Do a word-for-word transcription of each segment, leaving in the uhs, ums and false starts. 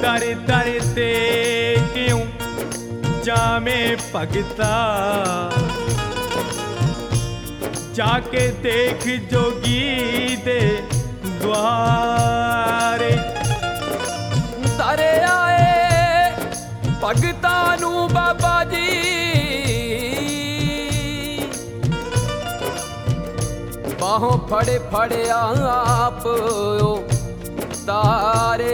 दर दर ते क्यों जामे भगता, जाके देख जोगी दे द्वारे। तारे आए भगतां नू बाबा जी, बाहों फड़े फड़े आप तारे।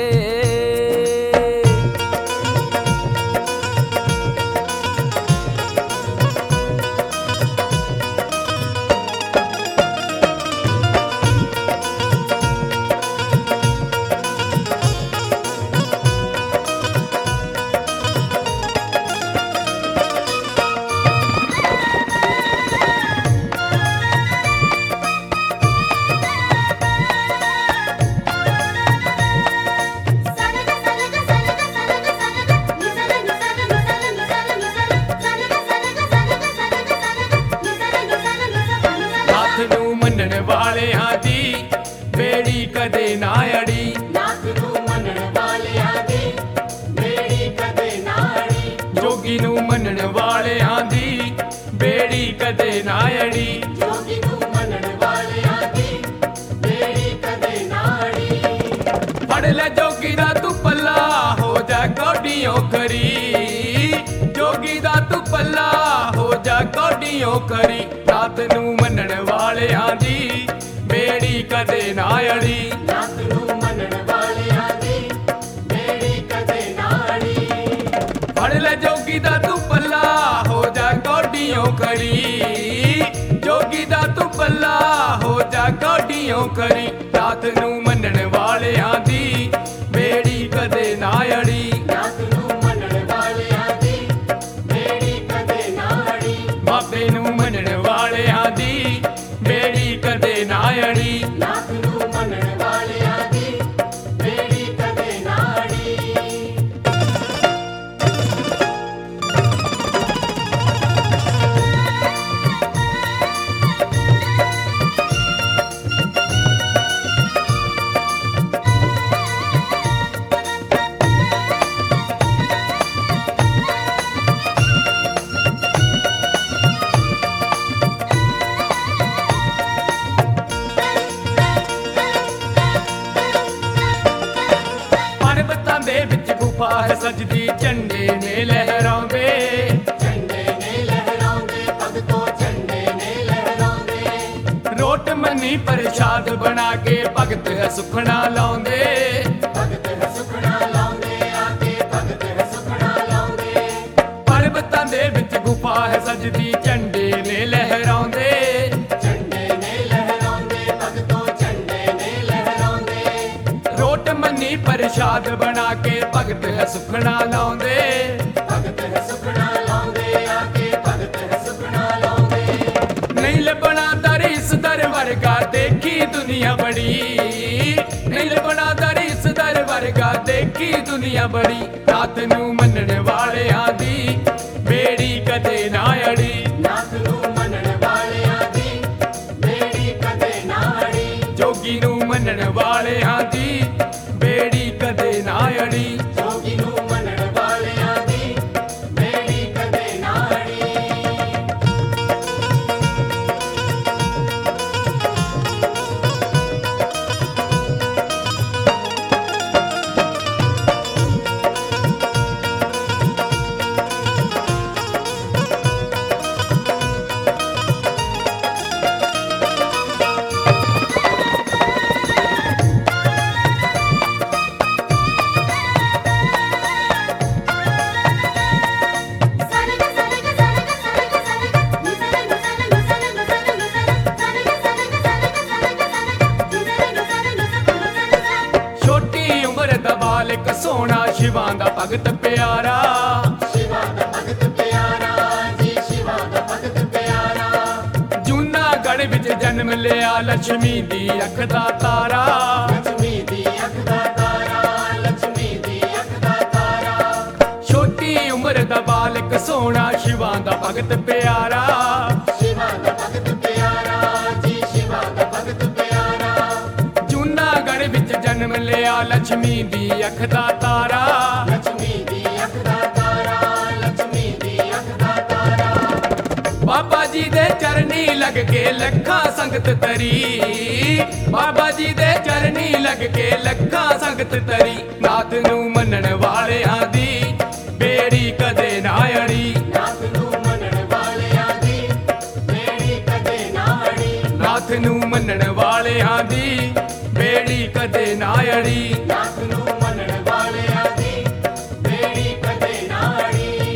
वालियां दी बेड़ी कदे ना अड़ी, नाथ नू मनण वालियां दी बेड़ी कदे ना अड़ी, जोगी नू मनण वालियां दी बेड़ी कदे ना अड़ी, जोगी नू मनण वालियां दी बेड़ी कदे ना अड़ी। फड़ ले जोगी दा तू पल्ला हो जा कौडियों करी, जोगी दा तू पल्ला हो जा कौडियों करी। नाथ नू मनण वालियां दी बेड़ी कदे ना अड़ी, नाथ नू मनण वालियां दी बेड़ी कदे ना अड़ी। फड़ ले जोगी दा तू पल्ला हो जा कौडियों करी, जोगी दा तू पल्ला हो जा कौडियों करी। नाथ नू मनण वालियां दी बेड़ी कदे ना अड़ी, नाथ नू मनण वालियां दी बेड़ी कदे ना अड़ी, बाबे नू मनण वालियां दी बेड़ी कदे ना अड़ी। नाथ नू मनण वालियां दी बेड़ी कदे ना अड़ी। गुफा है सजदी झंडे ने लहरांदे, झंडे ने लहरांदे भगतों झंडे ने लहरांदे। रोट मनी प्रसाद बना के भगत है सुखना लाउंदे, भगत है सुखना लाउंदे आके भगत है सुखना लाउंदे। पर्वतां दे विच गुफा है सजदी झंडे ने लहरांदे, झंडे ने लहरांदे भगतों झंडे ने लहरांदे। रोट मनी प्रसाद बना के भगत है सुखना लाउंदे, भगत है सुखना लाउंदे आके भगत है सुखना लाउंदे। नहीं लबना दर इस दर वर्गा देखी दुनिया बड़ी, नहीं लबना दर इस दर वर्गा देखी दुनिया बड़ी। नाथ नू मनण वालियां दी बेड़ी कदे ना अड़ी, नाथ नू मनण वालियां दी बेड़ी कदे ना अड़ी, जोगी नू मनण वालियां दी बेड़ी कदे ना अड़ी। जोगी नू मनण वालियां दी बेड़ी कदे ना अड़ी। सोना शिवां दा भगत प्यारा, शिवा दा भगत प्यारा जी शिवा दा भगत प्यारा। जूनागढ़ विच जन्म लिया लक्ष्मी दी अख दा तारा, लक्ष्मी दी अख दा तारा, लक्ष्मी दी अख दा तारा। छोटी उम्र दा बालक सोना शिवां दा भगत प्यारा, शिवा दा भगत प्यारा जी शिवा दा भगत प्यारा। जूनागढ़ विच जन्म ਜਨਮ ਲਿਆ ਲక్ష్ਮੀ ਦੀ ਅੱਖ ਦਾ ਤਾਰਾ ਲక్ష్ਮੀ ਦੀ ਅੱਖ ਦਾ ਤਾਰਾ ਲక్ష్ਮੀ ਦੀ ਅੱਖ ਦਾ ਤਾਰਾ ਬਾਬਾ ਜੀ ਦੇ ਚਰਨੀ ਲੱਗ ਕੇ ਲੱਖਾਂ ਸੰਗਤ ਤਰੀ ਬਾਬਾ ਜੀ ਦੇ ਚਰਨੀ ਲੱਗ ਕੇ ਲੱਖਾਂ ਸੰਗਤ ਤਰੀ ਨਾਥ ਨੂੰ ਮੰਨਣ ਵਾਲਿਆਂ ਦੀ ਬੇੜੀ ਕਦੇ ਨਾ ਅੜੀ ਨਾਥ ਨੂੰ ਮੰਨਣ ਵਾਲਿਆਂ ਦੀ ਬੇੜੀ ਕਦੇ ਨਾ ਅੜੀ ਨਾਥ ਨੂੰ ਮੰਨਣ ਵਾਲਿਆਂ ਦੀ ਬੇੜੀ ਕਦੇ ਨਾ ਅੜੀ ਨਾਥ ਨੂੰ ਮੰਨਣ ਵਾਲਿਆਂ ਦੀ ਬੇੜੀ ਕਦੇ ਨਾ ਅੜੀ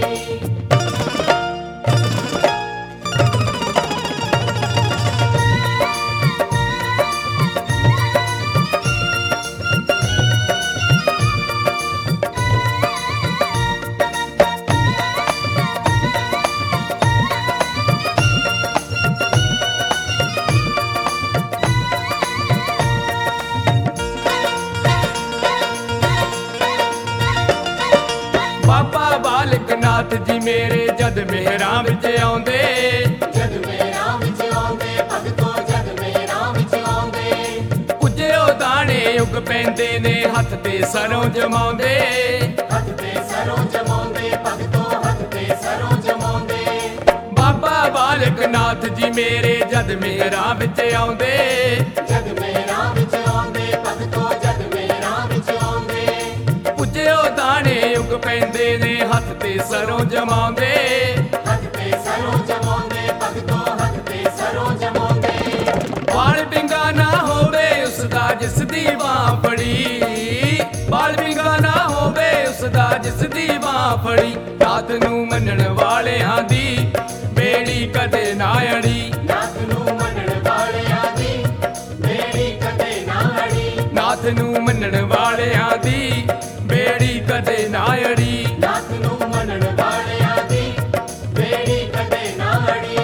ਬਾਬਾ ਬਾਲਕ ਨਾਥ ਜੀ ਮੇਰੇ ਜਦ ਮਿਹਰਾਂ ਵਿੱਚ ਆਉਂਦੇ ਜਦ ਮੇਰਾ ਵਿੱਚ ਆਉਂਦੇ ਭਗਤੋ ਜਦ ਮੇਰਾ ਵਿੱਚ ਆਉਂਦੇ ਪੁੱਜਿਓ ਦਾਣੇ ਉਗ ਪੈਂਦੇ ਨੇ ਹੱਥ ਤੇ ਸਰੋਂ ਜਮਾਉਂਦੇ ਹੱਥ ਤੇ ਸਰੋਂ ਜਮਾਉਂਦੇ ਭਗਤੋ ਹੱਥ ਤੇ ਸਰੋਂ ਜਮਾਉਂਦੇ ਬਾਬਾ ਬਾਲਕ ਨਾਥ ਜੀ ਮੇਰੇ ਜਦ ਮਿਹਰਾਂ ਵਿੱਚ ਆਉਂਦੇ ਜਦ ਮੇਰਾ ਵਿੱਚ ਆਉਂਦੇ ਭਗਤੋ ਜਦ ਮੇਰਾ ਵਿੱਚ ਆਉਂਦੇ ਪੁੱਜਿਓ ਦਾਣੇ ਉਗ ਪੈਂਦੇ ਨੇ ਹੱਥ ਤੇ ਸਰੋਂ ਜਮਾਉਂਦੇ ਹੱਥ ਤੇ ਸਰੋਂ ਜਮਾਉਂਦੇ ਭਗਤੋ ਹੱਥ ਤੇ ਸਰੋਂ ਜਮਾਉਂਦੇ ਬਾਲ ਬਿੰਗਾ ਨਾ ਹੋਵੇ ਉਸ ਦਾ ਜਿਸ ਦੀ ਬਾਹ ਫੜੀ ਬਾਲ ਬਿੰਗਾ ਨਾ ਹੋਵੇ ਉਸ ਦਾ ਜਿਸ ਦੀ ਬਾਹ ਫੜੀ ਨਾਥ ਨੂੰ ਮੰਨਣ ਵਾਲਿਆਂ ਦੀ ਬੇੜੀ ਕਦੇ ਨਾ ਅੜੀ ਨਾਥ ਨੂੰ ਮੰਨਣ ਵਾਲਿਆਂ ਦੀ ਬੇੜੀ ਕਦੇ ਨਾ ਅੜੀ ਨਾਥ ਨੂੰ ਮੰਨਣ ਵਾਲਿਆਂ ਦੀ ਬੇੜੀ ਕਦੇ ਨਾ ਅੜੀ ਨਾਥ ਨੂੰ ਮੰਨਣ ਵਾਲਿਆਂ ਦੀ ਬੇੜੀ ਕਦੇ ਨਾ ਅੜੀ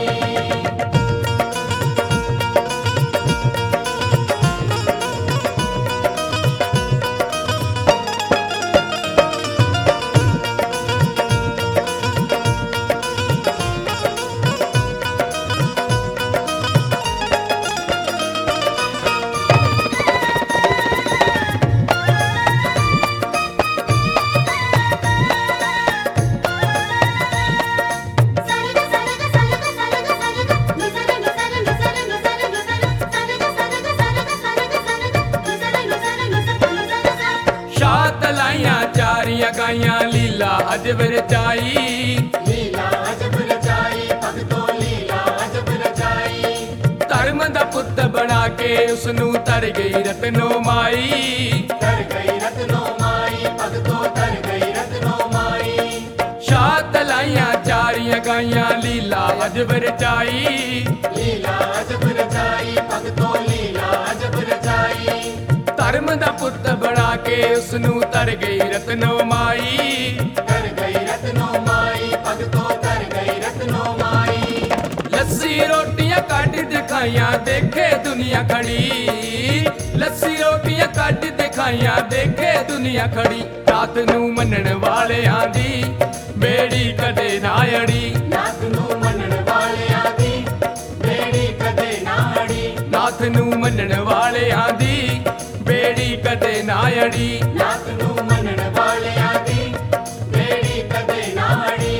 ਸ਼ਾਤ ਲਾਈਆਂ ਚਾਰੀਆਂ ਗਾਈਆਂ ਲੀਲਾ ਅਜਬ ਰਚਾਈ ਲੀਲਾ ਅਜਬ ਰਚਾਈ ਭਗਤੋ ਲੀਲਾ ਅਜਬ ਰਚਾਈ ਧਰਮ ਦਾ ਪੁੱਤ ਬਣਾ ਕੇ ਉਸ ਨੂੰ ਤਰ ਗਈ ਰਤਨੋ ਮਾਈ ਤਰ ਗਈ ਰਤਨੋ ਮਾਈ ਭਗਤੋ ਤਰ ਗਈ ਰਤਨੋ ਮਾਈ ਸ਼ਾਤ ਲਾਈਆਂ ਚਾਰੀਆਂ ਗਾਈਆਂ ਲੀਲਾ ਅਜਬ ਰਚਾਈ ਲੀਲਾ ਅਜਬ ਰਚਾਈ ਭਗਤੋ ਲੀਲਾ ਅਜਬ ਰਚਾਈ ਧਰਮ ਦਾ ਪੁੱਤ ਬਣਾ ਕੇ ਉਸ ਨੂੰ ਤਰ ਗਈ ਰਤਨੋ ਮਾਈ ਤਰ ਗਈ ਰਤਨੋ ਮਾਈ ਭਗਤੋ ਤਰ ਗਈ ਰਤਨੋ ਮਾਈ ਲੱਸੀ ਰੋਟੀਆਂ ਕੱਢ ਦਿਖਾਈਆਂ ਦੇਖੇ ਦੁਨੀਆ ਖੜੀ ਲੱਸੀ ਰੋਟੀਆਂ ਕੱਢ ਦਿਖਾਈਆਂ ਦੇਖੇ ਦੁਨੀਆ ਖੜੀ ਨਾਥ ਨੂੰ ਮੰਨਣ ਵਾਲਿਆਂ ਦੀ ਬੇੜੀ ਕਦੇ ਨਾ ਅੜੀ ਨਾਥ ਨੂੰ ਮੰਨਣ ਵਾਲਿਆਂ ਦੀ ਬੇੜੀ ਕਦੇ ਨਾ ਅੜੀ ਨਾਥ ਨੂੰ ਮੰਨਣ ਵਾਲਿਆਂ ਦੀ ਬੇੜੀ ਕਦੇ ਨਾ ਅੜੀ ਨਾਥ ਨੂੰ ਮੰਨਣ ਵਾਲਿਆਂ ਦੀ ਬੇੜੀ ਕਦੇ ਨਾ ਅੜੀ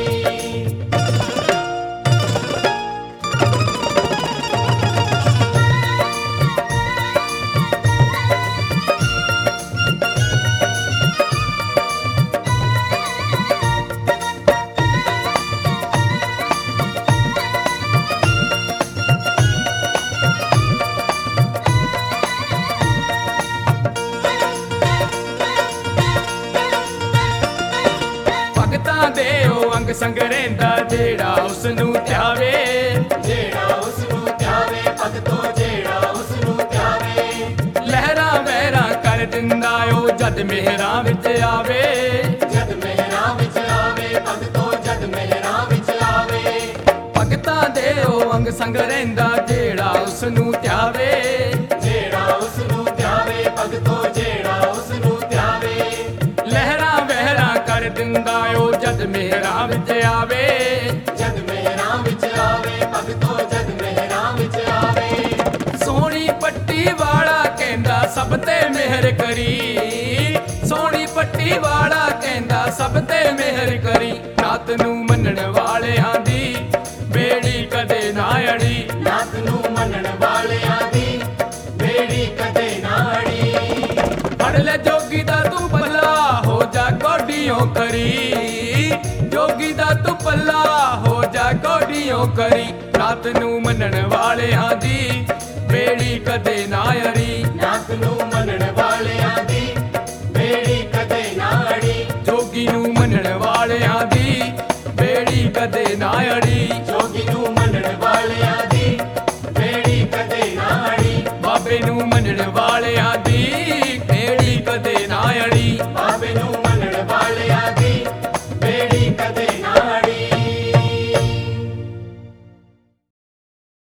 ਭਗਤਾਂ ਦੇ ਉਹ ਅੰਗ ਸੰਗ ਰਹਿੰਦਾ ਜਿਹੜਾ ਉਸ ਨੂੰ ਧਿਆਵੇ ਜਿਹੜਾ ਉਸ ਨੂੰ ਧਿਆਵੇ ਭਗਤੋ ਜਿਹੜਾ ਉਸ ਨੂੰ ਧਿਆਵੇ ਲਹਿਰਾਂ ਵਹਿਰਾਂ ਕਰ ਦਿੰਦਾ ਉਹ ਜਦ ਮਿਹਰਾਂ ਵਿੱਚ ਆਵੇ ਜਦ ਮਿਹਰਾਂ ਵਿੱਚ ਆਵੇ ਭਗਤੋ ਜਦ ਮਿਹਰਾਂ ਵਿੱਚ ਆਵੇ ਭਗਤਾਂ ਦੇ ਉਹ ਅੰਗ ਸੰਗ ਰਹਿੰਦਾ ਜਿਹੜਾ ਉਸ ਨੂੰ ਧਿਆਵੇ ਜਿਹੜਾ ਉਸ ਨੂੰ ਧਿਆਵੇ ਭਗਤੋ ਜਿਹੜਾ ਉਸ ਨੂੰ ਧਿਆਵੇ ਲਹਿਰਾਂ ਵਹਿਰਾਂ ਕਰ ਦਿੰਦਾ ਉਹ ਜਦ ਮਿਹਰਾਂ ਵਿੱਚ ਆਵੇ ਜਦ ਮਿਹਰਾਂ ਵਿੱਚ ਆਵੇ ਭਗਤੋ ਜਦ ਮਿਹਰਾਂ ਵਿੱਚ ਆਵੇ ਸੋਹਣੀ ਪੱਟੀ ਵਾਲਾ ਕਹਿੰਦਾ ਸਭ ਤੇ ਮਿਹਰ ਮਿਹਰ ਕਰੀ। ਸੋਹਣੀ ਪੱਟੀ ਵਾਲਾ ਕਹਿੰਦਾ ਸਭ ਤੇ ਮਿਹਰ ਕਰੀ। ਨਾਤ ਨੂੰ ਮੰਨਣ ਵਾਲਿਆਂ ਦੀ ਬੇੜੀ ਕਦੇ ਨਾ ਅੜੀ। ਨਾਥ ਨੂੰ ਮੰਨਣ ਵਾਲਿਆਂ ਦੀ ਬੇੜੀ ਕਦੇ ਨਾ ਅੜੀ। ਫੜ ਲੈ ਜੋਗੀ ਦਾ ਤੂੰ ਪੱਲਾ ਹੋ ਜਾ ਕੋਡੀਆਂ ਕਰੀ। ਜੋਗੀ ਦਾ ਤੂੰ ਪੱਲਾ ਹੋ ਜਾ ਕੋਡੀਆਂ ਕਰੀ। ਨਾਤ ਨੂੰ ਮੰਨਣ ਵਾਲਿਆਂ ਦੀ ਬੇੜੀ ਕਦੇ ਨਾ ਅੜੀ। ਨਾਥ ਨੂੰ